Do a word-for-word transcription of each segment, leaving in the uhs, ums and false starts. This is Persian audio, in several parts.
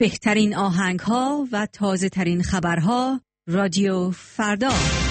بهترین آهنگ‌ها و تازه‌ترین خبرها رادیو فردا.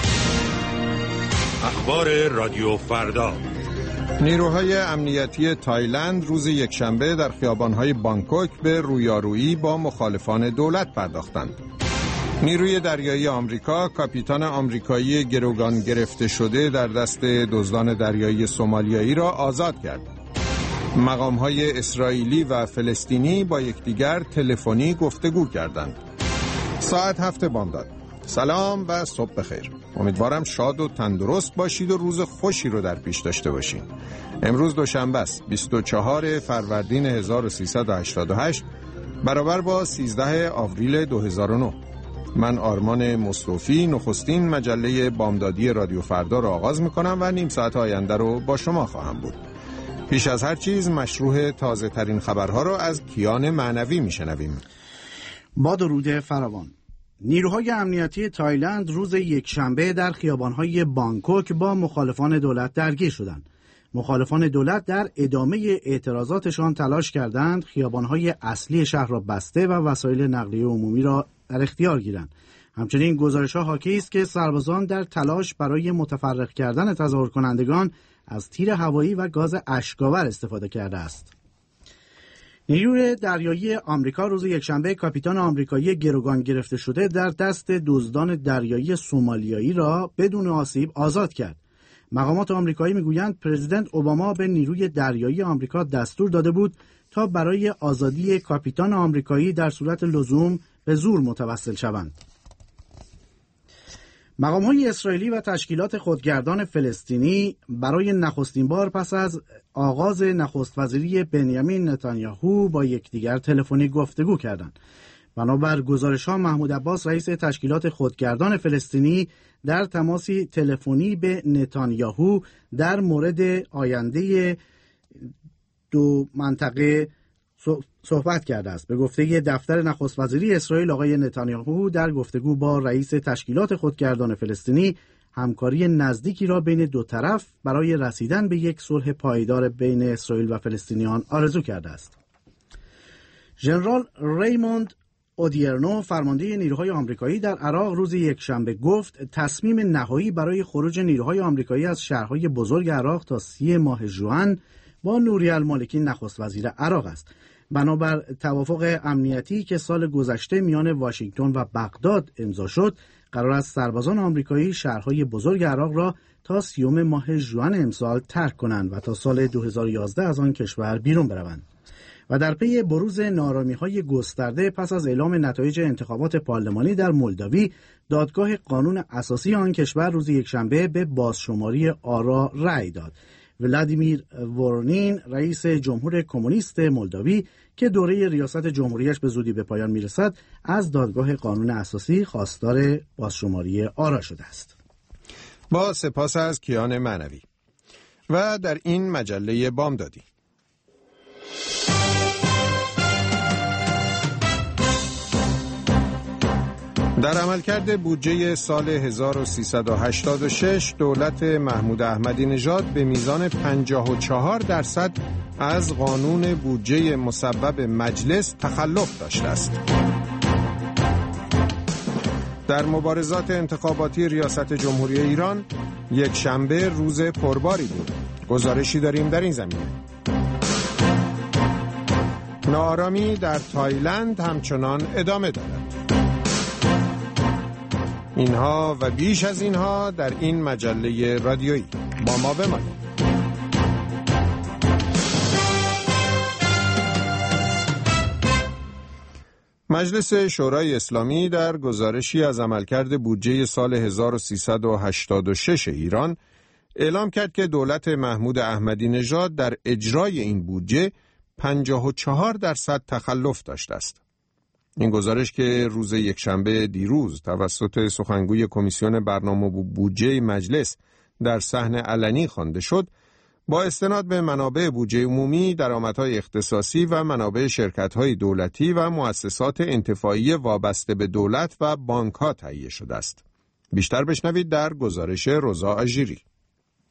اخبار رادیو فردا. نیروهای امنیتی تایلند روز یکشنبه در خیابان‌های بانکوک به رویارویی با مخالفان دولت پرداختند. نیروی دریایی آمریکا کاپیتان آمریکایی گروگان گرفته شده در دست دزدان دریایی سومالیایی را آزاد کرد. مقام‌های اسرائیلی و فلسطینی با یکدیگر تلفنی گفتگو کردند. ساعت هفت بامداد. سلام و صبح بخیر. امیدوارم شاد و تندرست باشید و روز خوشی رو در پیش داشته باشید. امروز دوشنبه است، بیست و چهارم فروردین هزار و سیصد و هشتاد و هشت برابر با سیزدهم آوریل دو هزار و نه. من آرمان مصطفی نخستین مجله بامدادی رادیو فردا را آغاز می‌کنم و نیم ساعت آینده رو با شما خواهم بود. پیش از هر چیز مشروع تازه ترین خبرها رو از کیان معنوی میشنویم. با درود فراوان. نیروهای امنیتی تایلند روز یکشنبه در خیابان‌های بانکوک با مخالفان دولت درگیر شدند. مخالفان دولت در ادامه اعتراضاتشان تلاش کردند خیابان‌های اصلی شهر را بسته و وسایل نقلیه عمومی را در اختیار گیرند. همچنین گزارش‌ها حاکی است که سربازان در تلاش برای متفرق کردن تظاهر کنندگان از تیر هوایی و گاز اشک‌آور استفاده کرده است. نیروی دریایی آمریکا روز یکشنبه کاپیتان آمریکایی گروگان گرفته شده در دست دزدان دریایی سومالیایی را بدون آسیب آزاد کرد. مقامات آمریکایی میگویند پرزیدنت اوباما به نیروی دریایی آمریکا دستور داده بود تا برای آزادی کاپیتان آمریکایی در صورت لزوم به زور متوسل شوند. مقام‌های اسرائیلی و تشکیلات خودگردان فلسطینی برای نخستین بار پس از آغاز نخست وزیری بنیامین نتانیاهو با یکدیگر تلفنی گفتگو کردند. بنابر گزارش‌ها محمود عباس رئیس تشکیلات خودگردان فلسطینی در تماسی تلفنی به نتانیاهو در مورد آینده دو منطقه صحبت کرده است. به گفته دفتر نخست وزیری اسرائیل آقای نتانیاهو در گفتگو با رئیس تشکیلات خودگردان فلسطینی همکاری نزدیکی را بین دو طرف برای رسیدن به یک صلح پایدار بین اسرائیل و فلسطینیان آرزو کرده است. ژنرال ریموند اودیرنو فرمانده نیروهای آمریکایی در عراق روز یکشنبه گفت تصمیم نهایی برای خروج نیروهای آمریکایی از شهرهای بزرگ عراق تا سی ماه ژوئن با نوری المالکی نخست وزیر عراق است. بنابر توافق امنیتی که سال گذشته میان واشنگتن و بغداد امضا شد، قرار است سربازان آمریکایی شهرهای بزرگ عراق را تا سیوم ماه ژوئن امسال ترک کنند و تا سال دو هزار و یازده از آن کشور بیرون بروند. و در پی بروز ناآرامی‌های گسترده پس از اعلام نتایج انتخابات پارلمانی در مولداوی، دادگاه قانون اساسی آن کشور روز یکشنبه به بازشماری آرا رأی داد. ولادیمیر وورونین رئیس جمهور کمونیست مولداوی که دوره ریاست جمهوریش به زودی به پایان میرسد از دادگاه قانون اساسی خواستار بازشماری آرا شده است. با سپاس از کیان معنوی. و در این مجله بامدادی در عملکرد بودجه سال هزار و سیصد و هشتاد و شش دولت محمود احمدی نژاد به میزان پنجاه و چهار درصد از قانون بودجه مسبب مجلس تخلف داشته است. در مبارزات انتخاباتی ریاست جمهوری ایران یک شنبه روز پرباری بود. گزارشی داریم در این زمینه. ناآرامی در تایلند همچنان ادامه دارد. اینها و بیش از اینها در این مجله رادیویی. با ما بمانید. مجلس شورای اسلامی در گزارشی از عملکرد بودجه سال هزار و سیصد و هشتاد و شش ایران اعلام کرد که دولت محمود احمدی نژاد در اجرای این بودجه پنجاه و چهار درصد تخلف داشته است. این گزارش که روز یکشنبه دیروز توسط سخنگوی کمیسیون برنامه و بودجه مجلس در صحن علنی خوانده شد، با استناد به منابع بودجه عمومی، درآمدهای اختصاصی و منابع شرکت‌های دولتی و مؤسسات انتفاعی وابسته به دولت و بانک‌ها تهیه شده است. بیشتر بشنوید در گزارش رضا اژیری.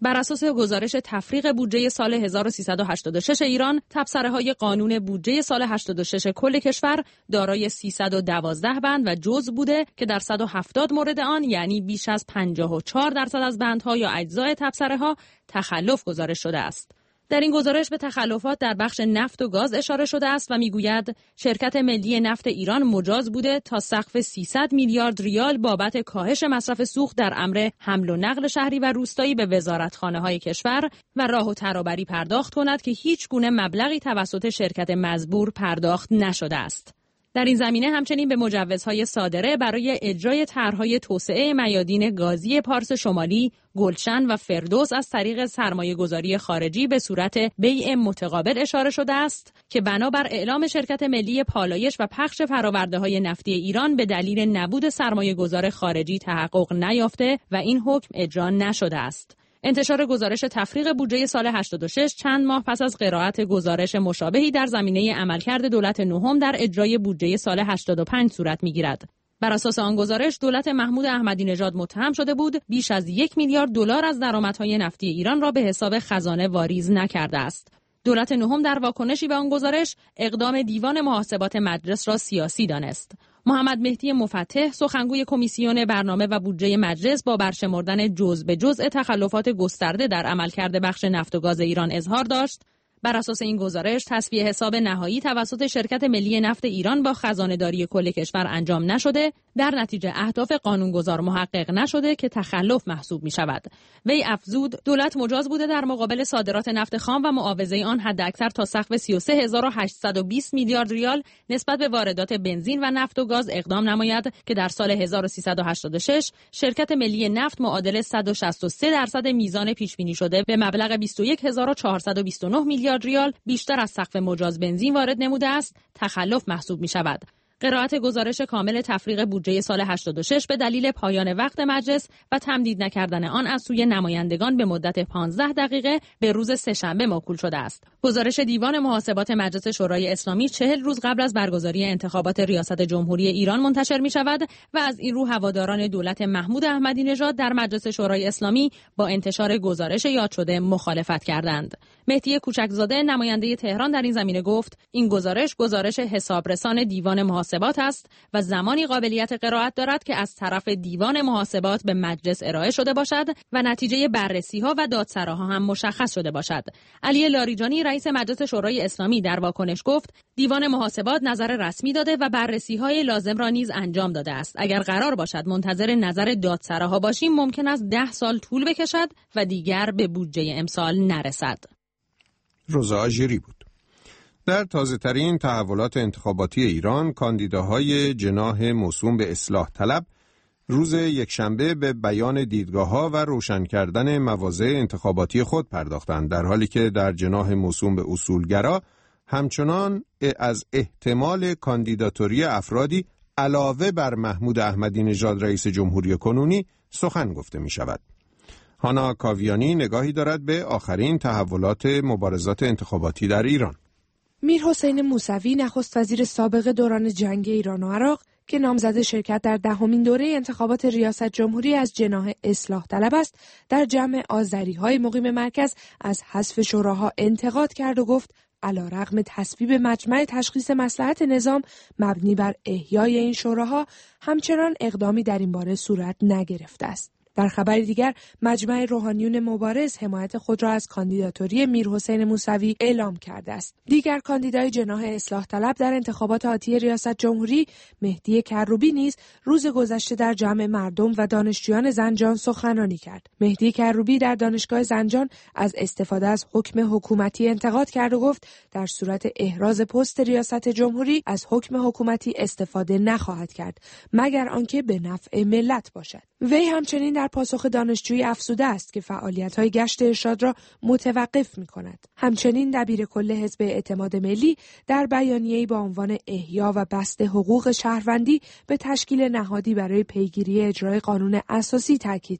بر اساس گزارش تفریق بودجه سال هزار و سیصد و هشتاد و شش ایران، تبصره‌های قانون بودجه سال هشتاد و شش کل کشور دارای سیصد و دوازده بند و جزء بوده که در صد و هفتاد مورد آن، یعنی بیش از پنجاه و چهار درصد از بندها یا اجزای تبصره‌ها تخلف گزارش شده است. در این گزارش به تخلفات در بخش نفت و گاز اشاره شده است و میگوید شرکت ملی نفت ایران مجاز بوده تا سقف سیصد میلیارد ریال بابت کاهش مصرف سوخت در امر حمل و نقل شهری و روستایی به وزارتخانه‌های کشور و راه و ترابری پرداخت کند که هیچ گونه مبلغی توسط شرکت مزبور پرداخت نشده است. در این زمینه همچنین به مجوزهای صادره برای اجرای طرح‌های توسعه میادین گازی پارس شمالی، گلشن و فردوس از طریق سرمایه‌گذاری خارجی به صورت بیع متقابل اشاره شده است که بنابر اعلام شرکت ملی پالایش و پخش فرآورده‌های نفتی ایران به دلیل نبود سرمایه‌گذار خارجی تحقق نیافته و این حکم اجرا نشده است. انتشار گزارش تفریق بودجه سال هشتاد و شش چند ماه پس از قرائت گزارش مشابهی در زمینه عملکرد دولت نهم در اجرای بودجه سال هشتاد و پنج صورت می‌گیرد. بر اساس آن گزارش دولت محمود احمدی نژاد متهم شده بود بیش از یک میلیارد دلار از درآمدهای نفتی ایران را به حساب خزانه واریز نکرده است. دولت نهم در واکنشی به آن گزارش اقدام دیوان محاسبات مجلس را سیاسی دانست. محمد مهدی مفتح، سخنگوی کمیسیون برنامه و بودجه مجلس، با برشمردن جزء به جزء تخلفات گسترده در عملکرد بخش نفت و گاز ایران اظهار داشت. بر اساس این گزارش تصفیه حساب نهایی توسط شرکت ملی نفت ایران با خزانه‌داری کل کشور انجام نشده، در نتیجه اهداف قانونگذار محقق نشده که تخلف محسوب می شود. وی افزود دولت مجاز بوده در مقابل صادرات نفت خام و معاوضه آن حداکثر تا سقف سی و سه هزار و هشتصد و بیست میلیارد ریال نسبت به واردات بنزین و نفت و گاز اقدام نماید که در سال هزار و سیصد و هشتاد و شش شرکت ملی نفت معادل صد و شصت و سه درصد میزان پیش بینی شده به مبلغ بیست و یک هزار و چهارصد و بیست و نه میلیارد ریال بیشتر از سقف مجاز بنزین وارد نموده است، تخلف محسوب می شود. قرائت گزارش کامل تفریق بودجه سال هشتاد و شش به دلیل پایان وقت مجلس و تمدید نکردن آن از سوی نمایندگان به مدت پانزده دقیقه به روز سه‌شنبه موکول شده است. گزارش دیوان محاسبات مجلس شورای اسلامی چهل روز قبل از برگزاری انتخابات ریاست جمهوری ایران منتشر می شود و از این رو هواداران دولت محمود احمدی نژاد در مجلس شورای اسلامی با انتشار گزارش یاد شده مخالفت کردند. مهدی کوچکزاده، نماینده تهران، در این زمینه گفت این گزارش گزارش حسابرسان دیوان محاسبات است و زمانی قابلیت قرائت دارد که از طرف دیوان محاسبات به مجلس ارائه شده باشد و نتیجه بررسی‌ها و دادسراها هم مشخص شده باشد. علی لاریجانی، رئیس مجلس شورای اسلامی، در واکنش گفت دیوان محاسبات نظر رسمی داده و بررسی‌های لازم را نیز انجام داده است. اگر قرار باشد منتظر نظر دادسراها باشیم ممکن است ده سال طول بکشد و دیگر به بودجه امسال نرسد. روزا آژیری بود. در تازه‌ترین تحولات انتخاباتی ایران، کاندیداهای جناح موسوم به اصلاح طلب روز یکشنبه به بیان دیدگاه‌ها و روشن کردن مواضع انتخاباتی خود پرداختند، در حالی که در جناح موسوم به اصولگرا همچنان از احتمال کاندیداتوری افرادی علاوه بر محمود احمدی نژاد رئیس جمهوری کنونی سخن گفته می شود. هانا کاویانی نگاهی دارد به آخرین تحولات مبارزات انتخاباتی در ایران. میرحسین موسوی، نخست وزیر سابق دوران جنگ ایران و عراق که نامزد شرکت در دهمین دوره انتخابات ریاست جمهوری از جناح اصلاح طلب است، در جمع آذری‌های مقیم مرکز از حذف شوراها انتقاد کرد و گفت علی‌رغم تصویب مجمع تشخیص مصلحت نظام مبنی بر احیای این شوراها، همچنان اقدامی در این باره صورت نگرفته است. در خبر دیگر، مجمع روحانیون مبارز حمایت خود را از کاندیداتوری میرحسین موسوی اعلام کرده است. دیگر کاندیدای جناح اصلاح طلب در انتخابات آتی ریاست جمهوری، مهدی کروبی، نیز روز گذشته در جمع مردم و دانشجویان زنجان سخنرانی کرد. مهدی کروبی در دانشگاه زنجان از استفاده از حکم حکومتی انتقاد کرد و گفت در صورت احراز پست ریاست جمهوری از حکم حکومتی استفاده نخواهد کرد مگر آنکه به نفع ملت باشد. وی همچنین در پاسخ دانشجویی افزوده است که فعالیت‌های گشت ارشاد را متوقف می‌کند. همچنین دبیر کل حزب اعتماد ملی در بیانیه‌ای با عنوان احیا و بسط حقوق شهروندی به تشکیل نهادی برای پیگیری اجرای قانون اساسی تاکید کرد.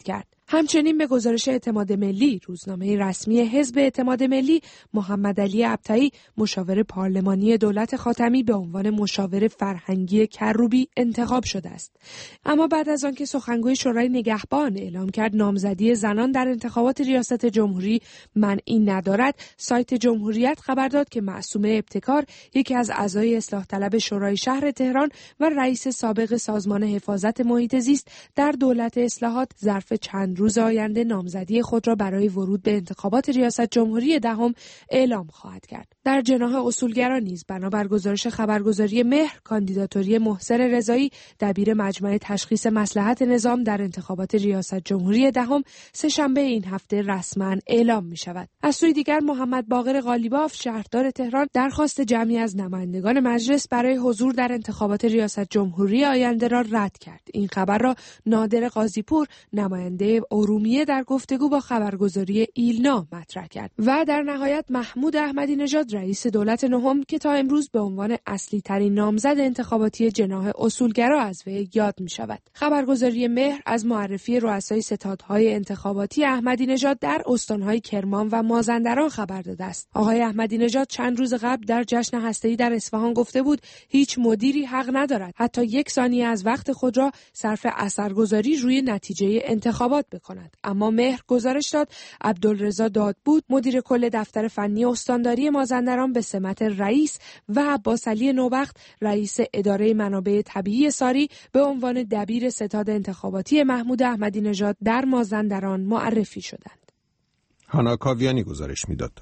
همچنین به گزارش اعتماد ملی، روزنامه رسمی حزب اعتماد ملی، محمد علی ابطحی مشاور پارلمانی دولت خاتمی به عنوان مشاور فرهنگی کروبی انتخاب شده است. اما بعد از آنکه سخنگوی شورای نگهبان اعلام کرد نامزدی زنان در انتخابات ریاست جمهوری منعی ندارد، سایت جمهوریت خبر داد که معصومه ابتکار، یکی از اعضای اصلاح طلب شورای شهر تهران و رئیس سابق سازمان حفاظت محیط زیست در دولت اصلاحات، ظرف چند روز آینده نامزدی خود را برای ورود به انتخابات ریاست جمهوری دهم اعلام خواهد کرد. در جناح اصولگران نیز بنابر گزارش خبرگزاری مهر، کاندیداتوری محسن رضایی، دبیر مجمع تشخیص مصلحت نظام در انتخابات ریاست جمهوری دهم، سه شنبه این هفته رسما اعلام می شود. از سوی دیگر محمد باقر قالیباف، شهردار تهران، درخواست جمعی از نمایندگان مجلس برای حضور در انتخابات ریاست جمهوری آینده را رد کرد. این خبر را نادر قاضیپور، نماینده ارومیه، در گفتگو با خبرگزاری ایلنا مطرح کرد. و در نهایت محمود احمدی نژاد، رئیس دولت نهم، که تا امروز به عنوان اصلی ترین نامزد انتخاباتی جناح اصولگرا از وی یاد می شود. خبرگزاری مهر از معرفی رؤسای ستادهای انتخاباتی احمدی نژاد در استانهای کرمان و مازندران خبر داده است. آقای احمدی نژاد چند روز قبل در جشن هسته‌ای در اصفهان گفته بود هیچ مدیری حق ندارد حتی یک ثانیه از وقت خود را صرف اثرگذاری روی نتیجه انتخابات بکند. اما مهر گزارش داد عبدالرضا دادبود، مدیر کل دفتر فنی استانداری مازندران به سمت رئیس، و عباس علی نوبخت، رئیس اداره منابع طبیعی ساری، به عنوان دبیر ستاد انتخاباتی محمود احمدی نژاد در مازندران معرفی شدند. هانا کاویانی گزارش میداد.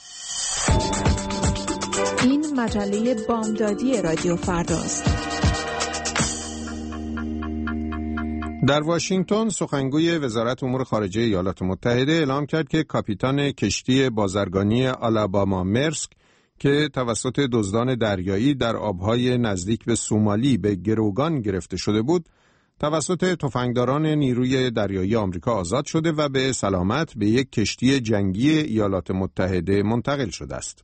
این مجله بامدادی رادیو فرداست. در واشنگتن سخنگوی وزارت امور خارجه ایالات متحده اعلام کرد که کاپیتان کشتی بازرگانی آلاباما مرسک که توسط دزدان دریایی در آبهای نزدیک به سومالی به گروگان گرفته شده بود، توسط تفنگداران نیروی دریایی آمریکا آزاد شده و به سلامت به یک کشتی جنگی ایالات متحده منتقل شده است.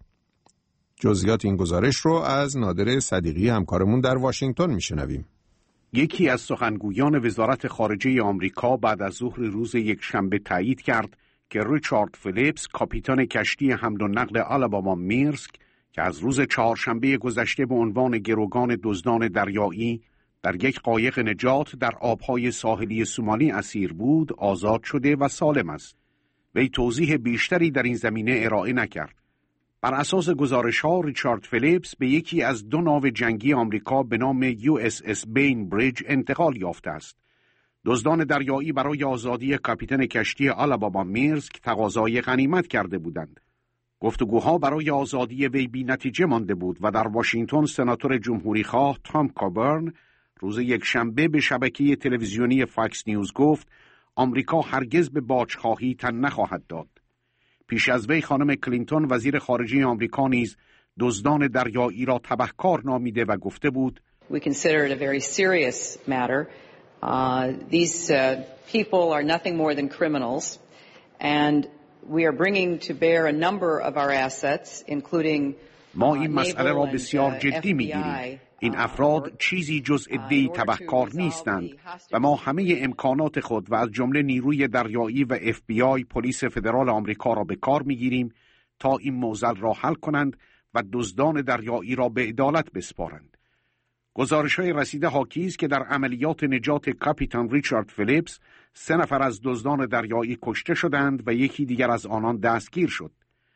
جزئیات این گزارش رو از نادر صدیقی همکارمون در واشنگتن میشنویم. یکی از سخنگویان وزارت خارجه آمریکا بعد از ظهر روز یکشنبه تایید کرد که ریچارد فیلیپس، کاپیتان کشتی حمل و نقل آلاباما میرسک که از روز چهارشنبه گذشته به عنوان گروگان دزدان دریایی در یک قایق نجات در آبهای ساحلی سومالی اسیر بود، آزاد شده و سالم است. وی توضیح بیشتری در این زمینه ارائه نکرد. بر اساس گزارش‌ها، ریچارد فیلیپس به یکی از دو ناو جنگی آمریکا به نام یو اس اس بین بریج انتقال یافته است. دزدان دریایی برای آزادی کاپیتان کشتی آلاباما میرسک تقاضای غنیمت کرده بودند. گفتگوها برای آزادی وی بی نتیجه مانده بود و در واشنگتن سناتور جمهوری‌خواه تام کابرن روز یکشنبه به شبکه تلویزیونی فاکس نیوز گفت آمریکا هرگز به باجخواهی تن نخواهد داد. پیش از وی خانم کلینتون وزیر خارجه آمریکا نیز دزدان دریایی را تبهکار نامیده و گفته بود We consider it a very serious matter. Uh, these uh, people are nothing more than criminals and we are bringing to bear a number of our assets including ما این مسئله را بسیار جدی می‌گیریم. این افراد چیزی جز عده‌ای تبهکار نیستند و ما همه امکانات خود و از جمله نیروی دریایی و اف بی آی، پلیس فدرال آمریکا را به کار می‌گیریم تا این معضل را حل کنند و دزدان دریایی را به عدالت بسپارند. گزارش‌های رسیده حاکی است که در عملیات نجات کاپیتان ریچارد فیلیپس سه نفر از دزدان دریایی کشته شدند و یکی دیگر از آنان دستگیر شد.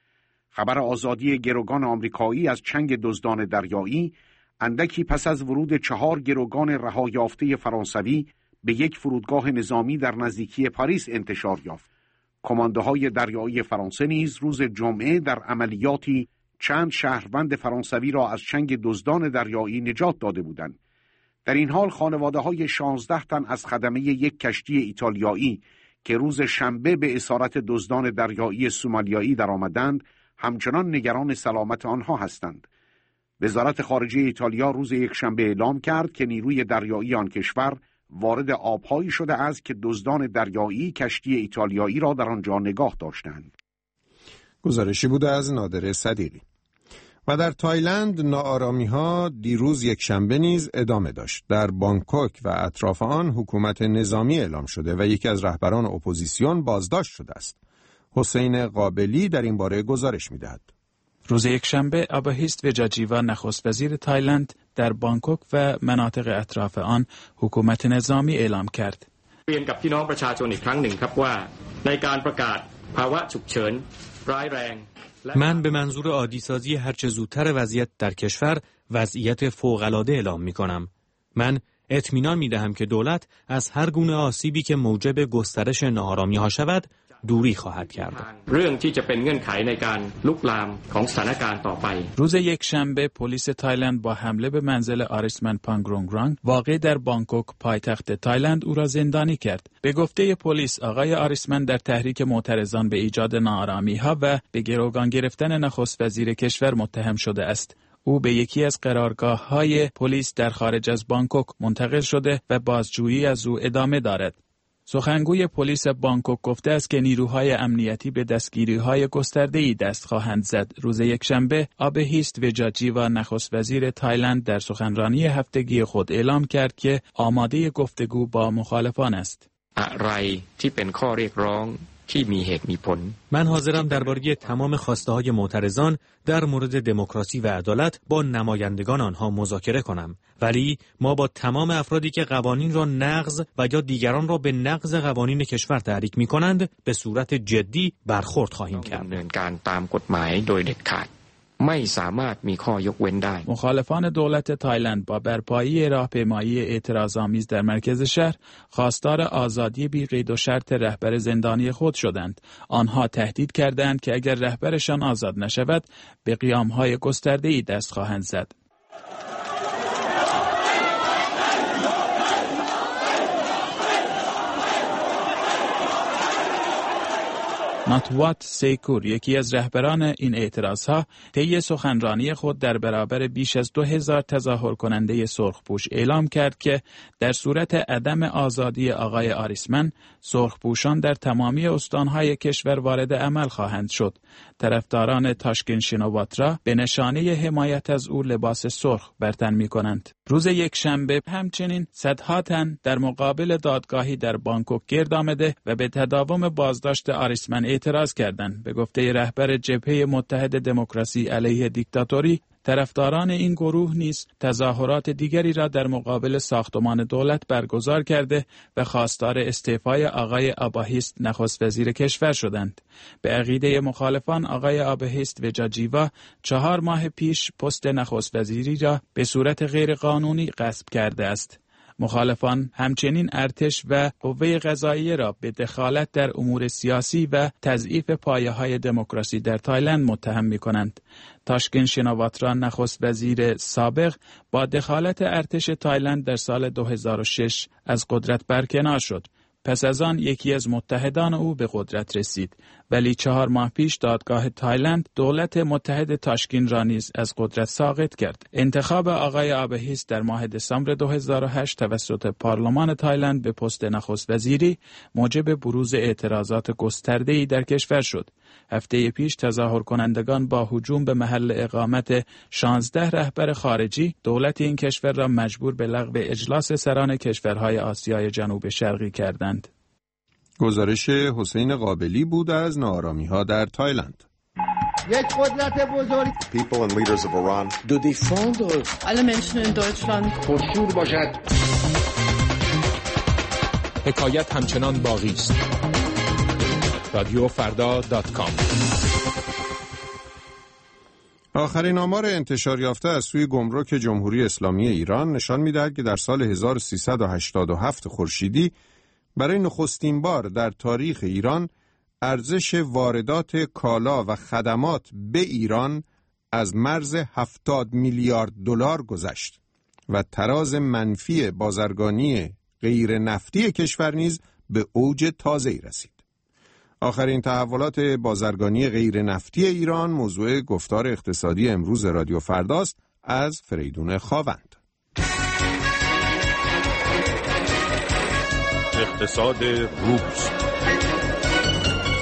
خبر آزادی گروگان آمریکایی از چنگ دزدان دریایی اندکی پس از ورود چهار گروگان رها یافته فرانسوی به یک فرودگاه نظامی در نزدیکی پاریس انتشار یافت. کماندوهای دریایی فرانسه نیز روز جمعه در عملیاتی چند شهروند فرانسوی را از چنگ دزدان دریایی نجات داده بودند. در این حال خانواده‌های شانزده تن از خدمه یک کشتی ایتالیایی که روز شنبه به اسارت دزدان دریایی سومالیایی درآمدند، همچنان نگران سلامت آنها هستند. وزارت خارجه ایتالیا روز یکشنبه اعلام کرد که نیروی دریایی آن کشور وارد آبهایی شده است که دزدان دریایی کشتی ایتالیایی را در آنجا نگاه داشتند. گزارشی بوده از نادر صدیقی. و در تایلند ناآرامی‌ها دیروز یک شنبه نیز ادامه داشت. در بانکوک و اطراف آن حکومت نظامی اعلام شده و یکی از رهبران اپوزیسیون بازداشت شده است. حسین قابلی در این باره گزارش می‌دهد. روز یکشنبه آباهیست وجاجیوا نخست وزیر تایلند در بانکوک و مناطق اطراف آن حکومت نظامی اعلام کرد. من به منظور عادی‌سازی هرچه زودتر وضعیت در کشور وضعیت فوق‌العاده اعلام می‌کنم. من اطمینان می‌دهم که دولت از هر گونه آسیبی که موجب گسترش ناآرامی‌ها شود دوری خواهد کرد. روز یکشنبه پلیس تایلند با حمله به منزل آریسمن پانگرونگرانگ واقع در بانکوک پایتخت تایلند او را زندانی کرد. به گفته پلیس آقای آریسمن در تحریک معترضان به ایجاد ناآرامی‌ها و به گروگان گرفتن نخست وزیر کشور متهم شده است. او به یکی از قرارگاه‌های پلیس در خارج از بانکوک منتقل شده و بازجویی از او ادامه دارد. سخنگوی پلیس بانکوک گفته است که نیروهای امنیتی به دستگیری‌های گسترده‌ای دست خواهند زد. روز یکشنبه آباهیست وجاجیوا نخست وزیر تایلند در سخنرانی هفتگی خود اعلام کرد که آماده گفتگو با مخالفان است. من حاضرم درباره تمام خواسته‌های معترضان در مورد دموکراسی و عدالت با نمایندگان آنها مذاکره کنم، ولی ما با تمام افرادی که قوانین را نقض و یا دیگران را به نقض قوانین کشور تحریک می‌کنند به صورت جدی برخورد خواهیم کرد. مخالفان دولت تایلند با برپایی راهپیمایی اعتراض‌آمیز در مرکز شهر خواستار آزادی بی قید و شرط رهبر زندانی خود شدند. آنها تهدید کردند که اگر رهبرشان آزاد نشود به قیام‌های گسترده‌ای دست خواهند زد. ناتوات سیکور یکی از رهبران این اعتراضها طی سخنرانی خود در برابر بیش از دو هزار تظاهر کننده سرخپوش اعلام کرد که در صورت عدم آزادی آقای آریسمن سرخپوشان در تمامی استانهای کشور وارد عمل خواهند شد. طرفداران تاشکین شینواترا به نشانه حمایت از او لباس سرخ بر تن می‌کنند. روز یکشنبه همچنین صدها تن در مقابل دادگاهی در بانکوک گرد آمده و به تداوم بازداشت آریسمن اعتراض کردند. به گفته رهبر جبهه متحد دموکراسی علیه دیکتاتوری، طرفداران این گروه نیز تظاهرات دیگری را در مقابل ساختمان دولت برگزار کرده و خواستار استعفای آقای آباهیست نخست وزیر کشور شدند. به عقیده مخالفان آقای آباهیست وجاجیوا چهار ماه پیش پست نخست وزیری را به صورت غیرقانونی غصب کرده است. مخالفان همچنین ارتش و قوه قضاییه را به دخالت در امور سیاسی و تضعیف پایه‌های دموکراسی در تایلند متهم می‌کنند. تاشکین شینواترا نخست وزیر سابق با دخالت ارتش تایلند در سال دو هزار و شش از قدرت برکنار شد. پس از آن یکی از متحدان او به قدرت رسید، ولی چهار ماه پیش دادگاه تایلند دولت متحد تاشکین را نیز از قدرت ساقط کرد. انتخاب آقای آباهیست در ماه دسامبر دو هزار و هشت توسط پارلمان تایلند به پست نخست وزیری موجب بروز اعتراضات گسترده‌ای در کشور شد. هفته پیش تظاهر کنندگان با هجوم به محل اقامت شانزده رهبر خارجی دولت این کشور را مجبور به لغو اجلاس سران کشورهای آسیای جنوب شرقی کردند. گزارش حسین قابلی بود از ناآرامی‌ها در تایلند. یک قدرت بزرگ People and leaders of Iran do defend alle Menschen in Deutschland پرشور باشد. حکایت همچنان باقی است. رادیو فردا دات کام. آخرین آمار انتشار یافته از سوی گمرک جمهوری اسلامی ایران نشان می‌دهد که در سال هزار و سیصد و هشتاد و هفت خورشیدی برای نخستین بار در تاریخ ایران ارزش واردات کالا و خدمات به ایران از مرز هفتاد میلیارد دلار گذشت و تراز منفی بازرگانی غیر نفتی کشور نیز به اوج تازه‌ای رسید. آخرین تحولات بازرگانی غیر نفتی ایران موضوع گفتار اقتصادی امروز رادیو فرداست از فریدون خاوند. اقتصاد روز.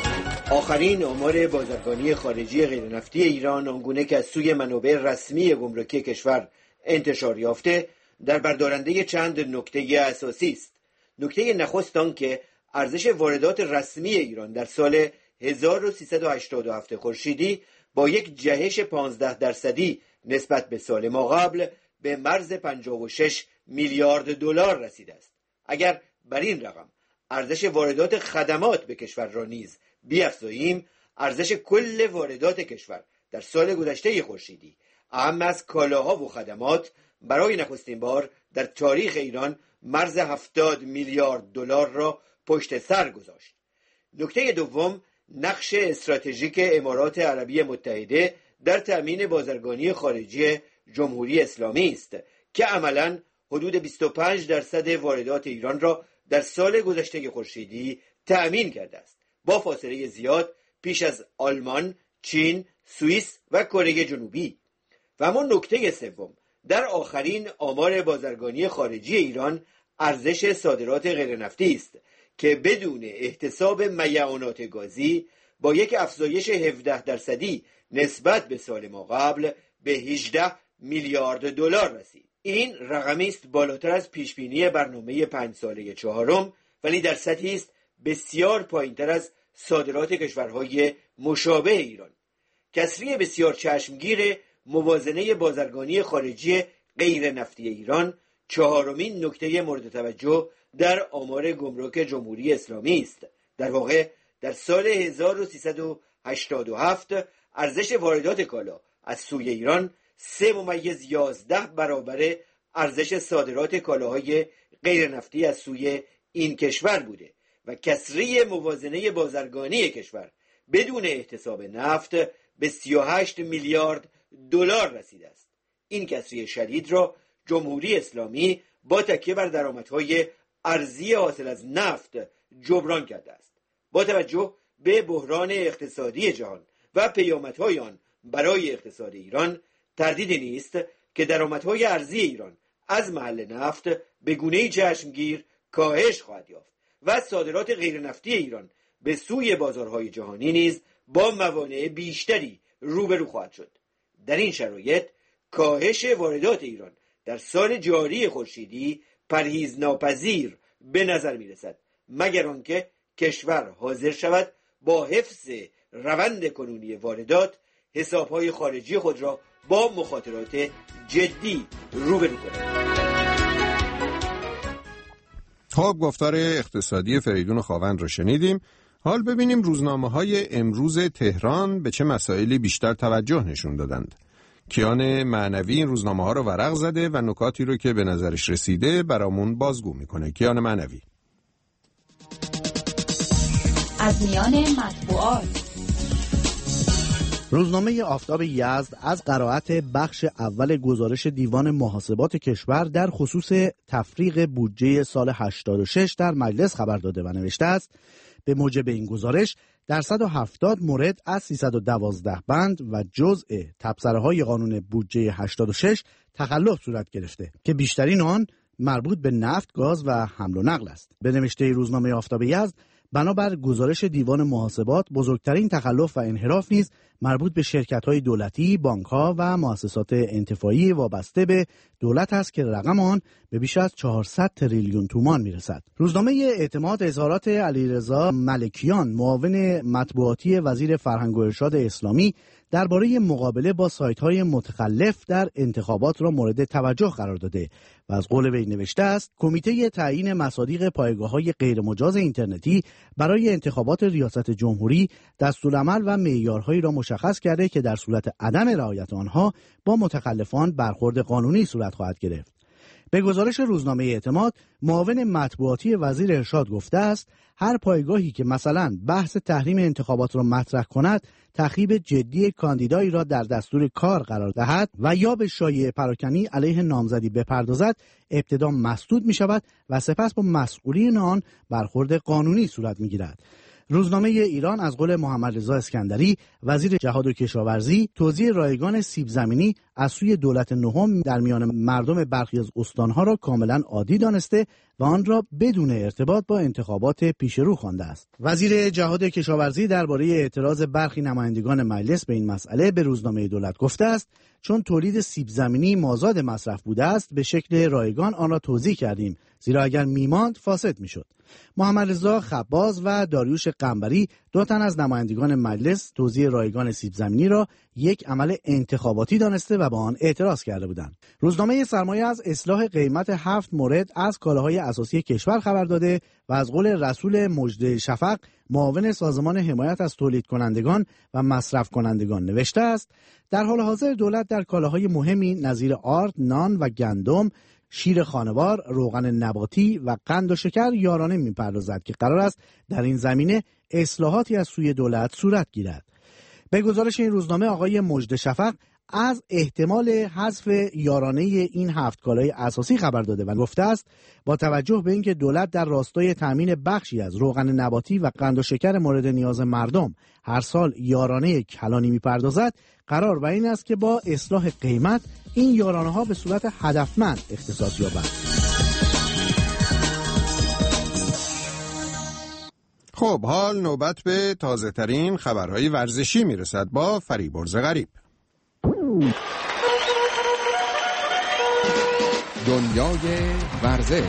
آخرین آمار بازرگانی خارجی غیرنفتی ایران آنگونه که از سوی منابع رسمی گمرکی کشور انتشار یافته در بردارنده چند نکته اساسی است. نکته نخست آن که ارزش واردات رسمی ایران در سال هزار و سیصد و هشتاد و هفت خورشیدی با یک جهش پانزده درصدی نسبت به سال ما قبل به مرز پنجاه و شش میلیارد دلار رسیده است. اگر بر این رقم ارزش واردات خدمات به کشور را نیز بیفزاییم، ارزش کل واردات کشور در سال گذشته خورشیدی اهم از کالاها و خدمات برای نخستین بار در تاریخ ایران مرز هفتاد میلیارد دلار را پشت سر گذاشت. نکته دوم، نقش استراتژیک امارات عربی متحده در تأمین بازرگانی خارجی جمهوری اسلامی است که عملاً حدود بیست و پنج درصد واردات ایران را در سال گذشته خورشیدی تأمین کرده است، با فاصله زیاد پیش از آلمان، چین، سوئیس و کره جنوبی. و اما نکته سوم، در آخرین آمار بازرگانی خارجی ایران ارزش صادرات غیرنفتی است که بدون احتساب میعانات گازی با یک افزایش هفده درصدی نسبت به سال ما قبل به هجده میلیارد دلار رسید. این رقمی است بالاتر از پیشبینی برنامه پنج ساله چهارم، ولی در سطحی است بسیار پایینتر از صادرات کشورهای مشابه ایران. کسری بسیار چشمگیر موازنه بازرگانی خارجی غیر نفتی ایران چهارمین نکته مورد توجه در آمار گمرک جمهوری اسلامی است. در واقع در سال هزار و سیصد و هشتاد و هفت ارزش واردات کالا از سوی ایران سه ممیز یازده برابر ارزش صادرات کالاهای غیر نفتی از سوی این کشور بوده و کسری موازنه بازرگانی کشور بدون احتساب نفت به سی و هشت میلیارد دلار رسیده است. این کسری شدید را جمهوری اسلامی با تکیه بر درآمدهای ارزی حاصل از نفت جبران کرده است. با توجه به بحران اقتصادی جهان و پیامدهای آن برای اقتصاد ایران تردیدی نیست که درآمدهای ارزی ایران از محل نفت به گونه‌ای چشمگیر کاهش خواهد یافت و صادرات غیر نفتی ایران به سوی بازارهای جهانی نیز با موانع بیشتری روبرو خواهد شد. در این شرایط کاهش واردات ایران در سال جاری خورشیدی پرهیز ناپذیر به نظر می رسد، مگر آنکه کشور حاضر شود با حفظ روند کنونی واردات حسابهای خارجی خود را با مخاطرات جدی روبرو کند. خب، گفتار اقتصادی فریدون خاوند رو شنیدیم. حال ببینیم روزنامه‌های امروز تهران به چه مسائلی بیشتر توجه نشون دادند. کیان معنوی این روزنامه‌ها رو ورق زده و نکاتی رو که به نظرش رسیده برامون بازگو میکنه. کیان معنوی. از میان مطبوعات. روزنامه آفتاب یزد از قرائت بخش اول گزارش دیوان محاسبات کشور در خصوص تفریغ بودجه سال هشتاد و شش در مجلس خبر داده و نوشته است: به موجب این گزارش در صد و هفتاد مورد از سیصد و دوازده بند و جزء تبصره‌های قانون بودجه هشتاد و شش تخلف صورت گرفته که بیشترین آن مربوط به نفت، گاز و حمل و نقل است. به نوشته روزنامه آفتاب یزد، بنابر گزارش دیوان محاسبات بزرگترین تخلف و انحراف نیز مربوط به شرکت‌های دولتی، بانک‌ها و مؤسسات انتفاعی وابسته به دولت است که رقم آن به بیش از چهارصد تریلیون تومان میرسد. روزنامه اعتماد اظهارات علیرضا ملکیان، معاون مطبوعاتی وزیر فرهنگ و ارشاد اسلامی، درباره مقابله با سایت‌های متخلف در انتخابات را مورد توجه قرار داده و از قول وی نوشته است: کمیته تعیین مصادیق پایگاه‌های غیرمجاز اینترنتی برای انتخابات ریاست جمهوری دستورالعمل و معیارهایی را مشخص کرده که در صورت عدم رعایت آنها با متخلفان برخورد قانونی صورت خواهد گرفت. به گزارش روزنامه اعتماد، معاون مطبوعاتی وزیر ارشاد گفته است: هر پایگاهی که مثلا بحث تحریم انتخابات را مطرح کند، تخریب جدی کاندیدایی را در دستور کار قرار دهد و یا به شایعه پراکنی علیه نامزدی بپردازد، ابتدا مسدود می شود و سپس با مسئولین آن برخورد قانونی صورت می گیرد. روزنامه ایران از قول محمد رضا اسکندری، وزیر جهاد و کشاورزی، توزیع رایگان سیب زمینی از سوی دولت نهم در میان مردم برخی از استانها را کاملا عادی دانسته و آن را بدون ارتباط با انتخابات پیش رو خوانده است. وزیر جهاد کشاورزی درباره اعتراض برخی نمایندگان مجلس به این مسئله به روزنامه دولت گفته است چون تولید سیب زمینی مازاد مصرف بوده است به شکل رایگان آن را توضیح کردیم، زیرا اگر میماند فاسد میشد. محمد رضا خباز و داریوش قنبری دو تن از نمایندگان مجلس توزیع رایگان سیب زمینی را یک عمل انتخاباتی دانسته و با آن اعتراض کرده بودند. روزنامه سرمایه از اصلاح قیمت هفت مورد از کالاهای اساسی کشور خبر داده و از قول رسول مجد شفق معاون سازمان حمایت از تولید کنندگان و مصرف کنندگان نوشته است در حال حاضر دولت در کالاهای مهمی نظیر آرد، نان و گندم، شیر خانوار، روغن نباتی و قند و شکر یارانه می‌پردازد که قرار است در این زمینه اصلاحاتی از سوی دولت صورت گیرد. به گزارش این روزنامه آقای مجد شفق از احتمال حذف یارانه این هفت کالای اساسی خبر داده و گفته است با توجه به اینکه دولت در راستای تامین بخشی از روغن نباتی و قند و شکر مورد نیاز مردم هر سال یارانه کلانی می‌پردازد، قرار بر این است که با اصلاح قیمت این یارانه ها به صورت هدفمند اختصاص یابند. خب حال نوبت به تازه ترین خبرهای ورزشی میرسد با فریبرز غریب. دنیای ورزش.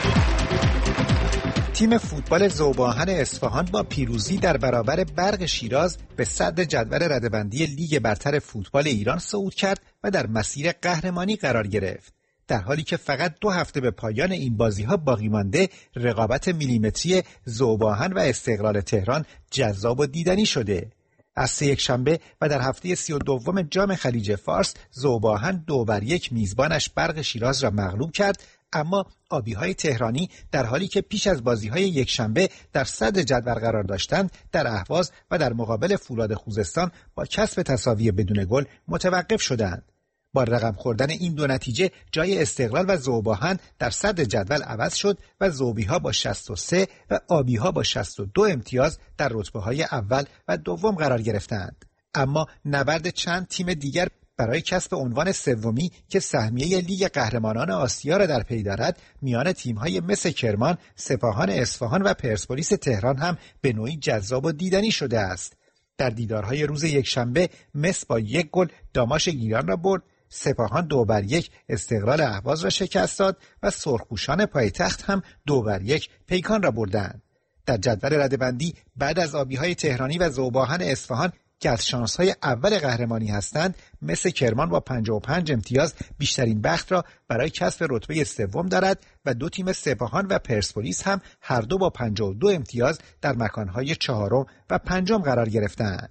تیم فوتبال ذوب‌آهن اصفهان با پیروزی در برابر برق شیراز به صدر جدول رده‌بندی لیگ برتر فوتبال ایران صعود کرد و در مسیر قهرمانی قرار گرفت. در حالی که فقط دو هفته به پایان این بازی‌ها باقی مانده، رقابت میلیمتری ذوب‌آهن و استقلال تهران جذاب و دیدنی شده. از سه یکشنبه و در هفته سی و دوم جام خلیج فارس، ذوب‌آهن دو بر یک میزبانش برق شیراز را مغلوب کرد، اما آبی‌های تهرانی در حالی که پیش از بازی‌های یکشنبه در صدر جدول قرار داشتند، در اهواز و در مقابل فولاد خوزستان با کسب تساوی بدون گل متوقف شدند. با رقم خوردن این دو نتیجه جای استقلال و ذوب‌آهن در صدر جدول عوض شد و ذوبی‌ها با شصت و سه و آبی‌ها با شصت و دو امتیاز در رتبه‌های اول و دوم قرار گرفتند. اما نبرد چند تیم دیگر برای کسب عنوان سومی که سهمیه لیگ قهرمانان آسیا را در پی دارد میان تیم‌های مس کرمان، سپاهان اصفهان و پرسپولیس تهران هم به نوعی جذاب و دیدنی شده است. در دیدارهای روز یکشنبه مس با یک گل داماش گیلان را برد، سپاهان دو بر یک استقلال اهواز را شکست داد و سرخپوشان پایتخت هم دو بر یک پیکان را بردند. در جدول رده‌بندی بعد از آبی‌های تهرانی و ذوب‌آهن اصفهان که از شانس‌های اول قهرمانی هستند، مس کرمان با پنجاه و پنج امتیاز بیشترین بخت را برای کسب رتبه سوم دارد و دو تیم سپاهان و پرسپولیس هم هر دو با پنجاه و دو امتیاز در مکان‌های چهارم و پنجم قرار گرفتند.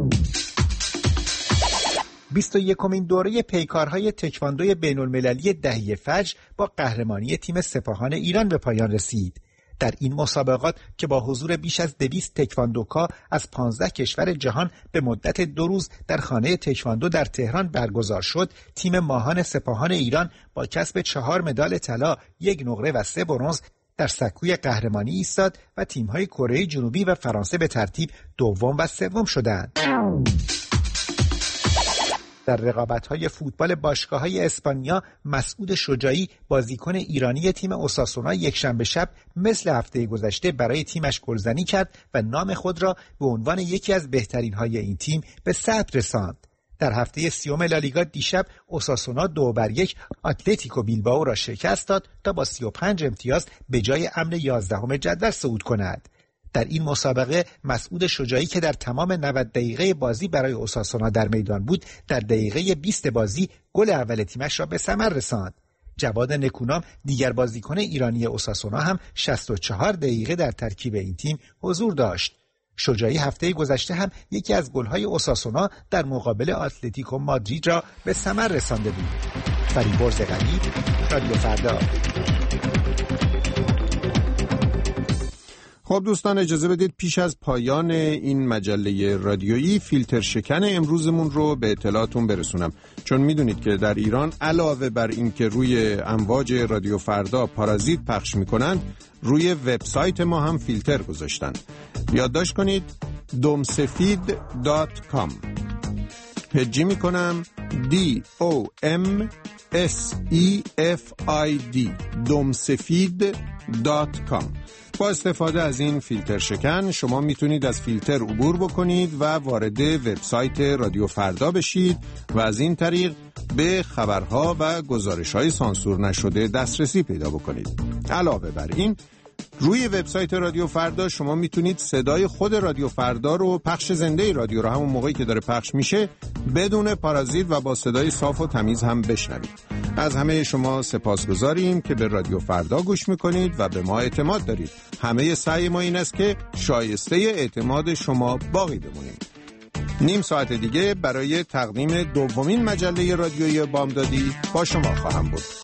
بیست و یکمین دوره پیکارهای تکواندوی بین‌المللی دهه فجر با قهرمانی تیم سپاهان ایران به پایان رسید. در این مسابقات که با حضور بیش از دویست تکواندوکا از پانزده کشور جهان به مدت دو روز در خانه تکواندو در تهران برگزار شد، تیم ماهان سپاهان ایران با کسب چهار مدال طلا، یک نقره و سه برنز در سکوی قهرمانی ایستاد و تیم‌های کره جنوبی و فرانسه به ترتیب دوم و سوم شدند. در رقابت‌های فوتبال باشگاه‌های اسپانیا، مسعود شجاعی بازیکن ایرانی تیم اوساسونا یکشنبه شب مثل هفته گذشته برای تیمش گلزنی کرد و نام خود را به عنوان یکی از بهترین‌های این تیم به ثبت رساند. در هفته سیوم لالیگا دیشب اوساسونا دو بر یک اتلتیکو بیلبائو را شکست داد تا با سی و پنج امتیاز به جای امن یازدهم جدول صعود کند. در این مسابقه مسعود شجاعی که در تمام نود دقیقه بازی برای اوساسونا در میدان بود، در دقیقه بیست بازی گل اول تیمش را به ثمر رساند. جواد نکونام دیگر بازیکن ایرانی اوساسونا هم شصت و چهار دقیقه در ترکیب این تیم حضور داشت. شجاعی هفته گذشته هم یکی از گل‌های اوساسونا در مقابل اتلتیکو مادرید را به ثمر رسانده بود. فریبرز غریب، رادیو فردا. خب دوستان اجازه بدید پیش از پایان این مجله رادیویی فیلتر شکن امروزمون رو به اطلاعتون برسونم، چون میدونید که در ایران علاوه بر این که روی امواج رادیو فردا پارازیت پخش میکنن، روی وبسایت ما هم فیلتر گذاشتن. یادداشت کنید دومسفید دات کام. هجی میکنم دی او ام اس ای اف آی دی دومسفید دات کام. با استفاده از این فیلتر شکن شما میتونید از فیلتر عبور بکنید و وارد وبسایت رادیو فردا بشید و از این طریق به خبرها و گزارش‌های سانسور نشده دسترسی پیدا بکنید. علاوه بر این، روی وبسایت رادیو فردا شما میتونید صدای خود رادیو فردا رو، پخش زنده رادیو رو همون موقعی که داره پخش میشه بدون پارازیت و با صدای صاف و تمیز هم بشنوید. از همه شما سپاسگزاریم که به رادیو فردا گوش میکنید و به ما اعتماد دارید. همه سعی ما این است که شایسته اعتماد شما باقی بمونیم. نیم ساعت دیگه برای تقدیم دومین مجله رادیویی بامدادی با شما خواهم بود.